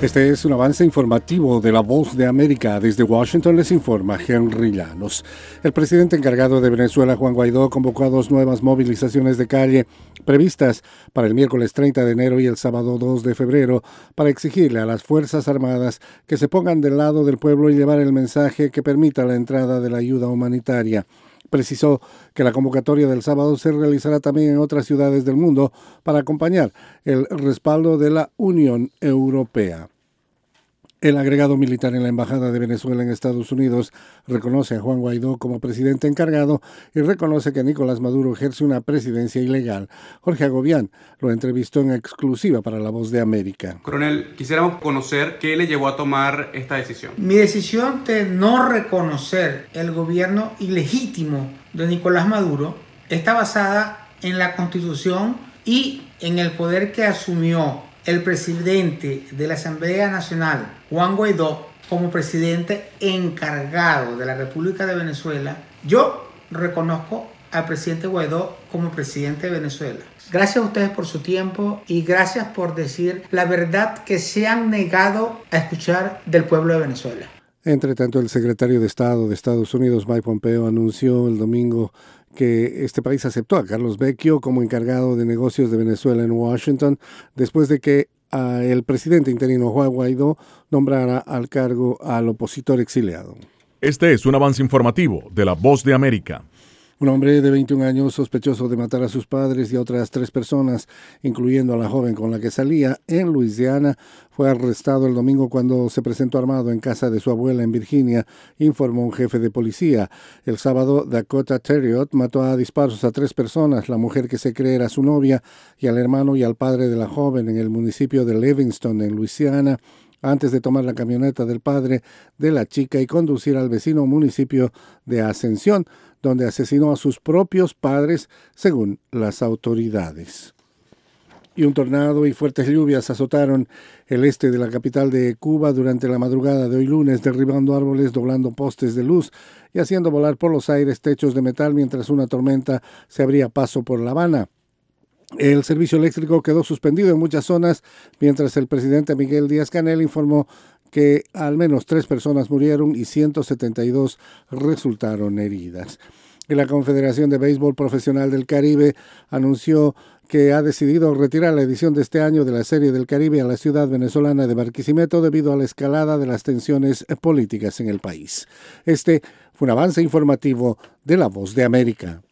Este es un avance informativo de La Voz de América. Desde Washington les informa Henry Llanos. El presidente encargado de Venezuela, Juan Guaidó, convocó a 2 nuevas movilizaciones de calle previstas para el miércoles 30 de enero y el sábado 2 de febrero para exigirle a las Fuerzas Armadas que se pongan del lado del pueblo y llevar el mensaje que permita la entrada de la ayuda humanitaria. Precisó que la convocatoria del sábado se realizará también en otras ciudades del mundo para acompañar el respaldo de la Unión Europea. El agregado militar en la Embajada de Venezuela en Estados Unidos reconoce a Juan Guaidó como presidente encargado y reconoce que Nicolás Maduro ejerce una presidencia ilegal. Jorge Agobián lo entrevistó en exclusiva para La Voz de América. Coronel, quisiéramos conocer qué le llevó a tomar esta decisión. Mi decisión de no reconocer el gobierno ilegítimo de Nicolás Maduro está basada en la Constitución y en el poder que asumió el presidente de la Asamblea Nacional, Juan Guaidó, como presidente encargado de la República de Venezuela. Yo reconozco al presidente Guaidó como presidente de Venezuela. Gracias a ustedes por su tiempo y gracias por decir la verdad que se han negado a escuchar del pueblo de Venezuela. Entre tanto, el secretario de Estado de Estados Unidos, Mike Pompeo, anunció el domingo que este país aceptó a Carlos Vecchio como encargado de negocios de Venezuela en Washington, después de que el presidente interino Juan Guaidó nombrara al cargo al opositor exiliado. Este es un avance informativo de La Voz de América. Un hombre de 21 años sospechoso de matar a sus padres y a otras 3 personas, incluyendo a la joven con la que salía, en Luisiana, fue arrestado el domingo cuando se presentó armado en casa de su abuela en Virginia, informó un jefe de policía. El sábado, Dakota Terriot mató a disparos a 3 personas, la mujer que se cree era su novia, y al hermano y al padre de la joven en el municipio de Livingston, en Luisiana, antes de tomar la camioneta del padre de la chica y conducir al vecino municipio de Ascensión, donde asesinó a sus propios padres, según las autoridades. Y un tornado y fuertes lluvias azotaron el este de la capital de Cuba durante la madrugada de hoy lunes, derribando árboles, doblando postes de luz y haciendo volar por los aires techos de metal mientras una tormenta se abría paso por La Habana. El servicio eléctrico quedó suspendido en muchas zonas, mientras el presidente Miguel Díaz-Canel informó que al menos 3 personas murieron y 172 resultaron heridas. Y la Confederación de Béisbol Profesional del Caribe anunció que ha decidido retirar la edición de este año de la Serie del Caribe a la ciudad venezolana de Barquisimeto debido a la escalada de las tensiones políticas en el país. Este fue un avance informativo de La Voz de América.